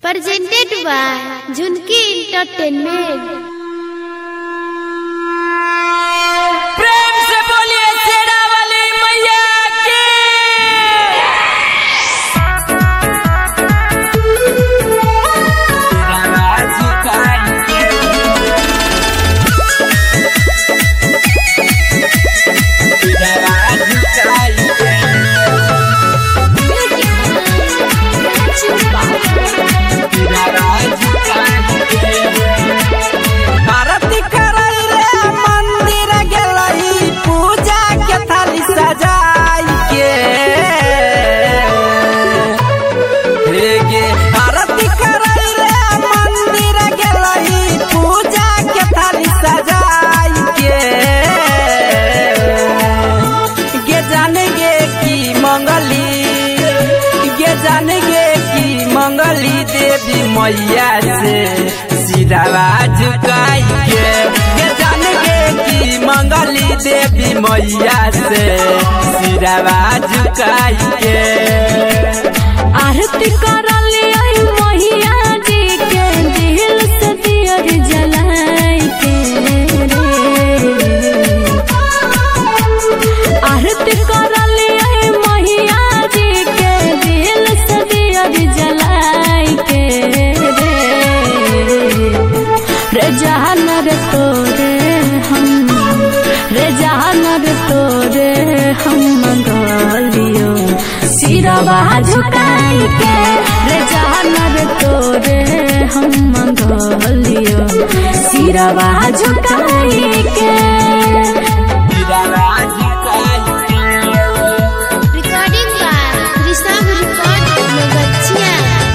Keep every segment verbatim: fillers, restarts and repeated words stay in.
presented by Junki Entertainment। प्रेम से बोलिए शेरा वाली मैया की। आरती करैले मंदिर गेलई पूजा के थाली सजाई के हे गे आरती करैले मंदिर गेलई पूजा के थाली सजाई के गे जाने गे की मंगली गे जाने गे की मंगली देवी मैया से सिरावा झुकाई के गे जान गे की मंगली देवी मैया से सिरावा झुकाई के। आरती करली आई मैया जी के दिल से दियर जलाई के रे। आरती करली आई मैया जी के दिल से दियर जलाई के रे। रे जहानर तोरे हम रे जहानर तोरे हम मंगलियो सिरवा झुकाई के रे जहानर तोरे हम मंगलियो सिरवा झुकाई के। Recording by Rishabh Record Nagachia।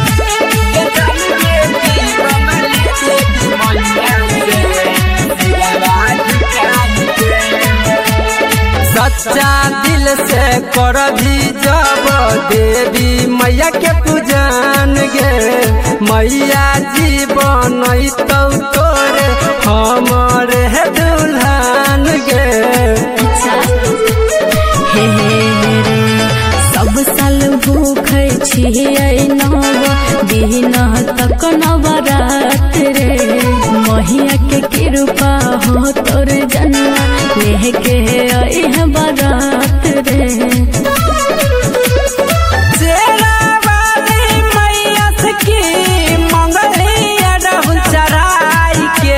सच्चा दिल से कर भी जब देवी मैया के पूजन गे मैया जी बनई तो तोरे हमारे है दुल्हन गे। अच्छा हे रे सब साल भूखे छियै नव दिन तक नवरात रे। मैया के कृपा हो तोर जन्म लेके आई है बारात रे। शेरा वाली मैया से की मंगली अड़हुल चढ़ाई के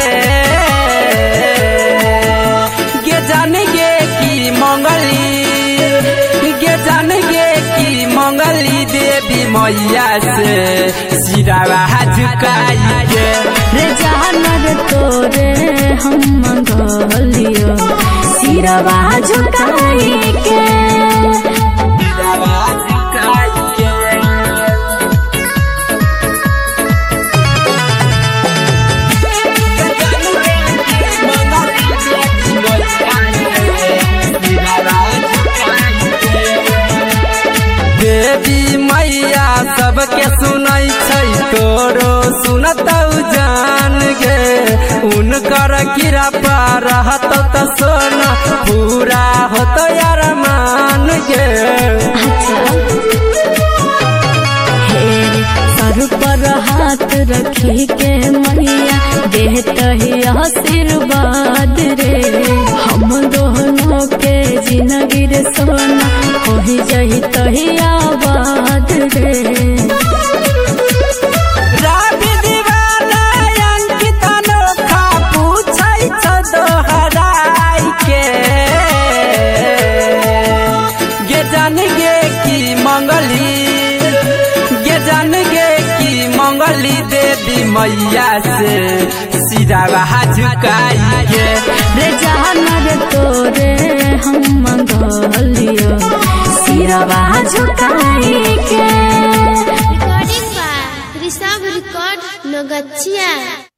गे जान गे की मंगली गे जान गे की मंगली देवी मैया से सिरावा झुकाई के रे जहानर तोरे हम मंगलियो सिरवा झुकाई के। देवी मैया सबके सुनै छै तोरो सुनतौ जान गे उनकर कृपा रहत त सोना पूरा होतो अरमान गे। हे सर पर हाथ रखी के मैया देत ही आशीर्वाद रे। हम दोनों के जिंदगी रे सोना होई जही तही आबाद रे। राबी दीवाना अंकित अनोखा पूछै छ दोहराई के गे जान गे की मंगली गे जान गे की मंगली देवी मैया से सिरावा झुकाई के रे जहानर तोरे हम मंगलियो सिरवा झुकाई के। Recording by Rishabh Record Nagachia।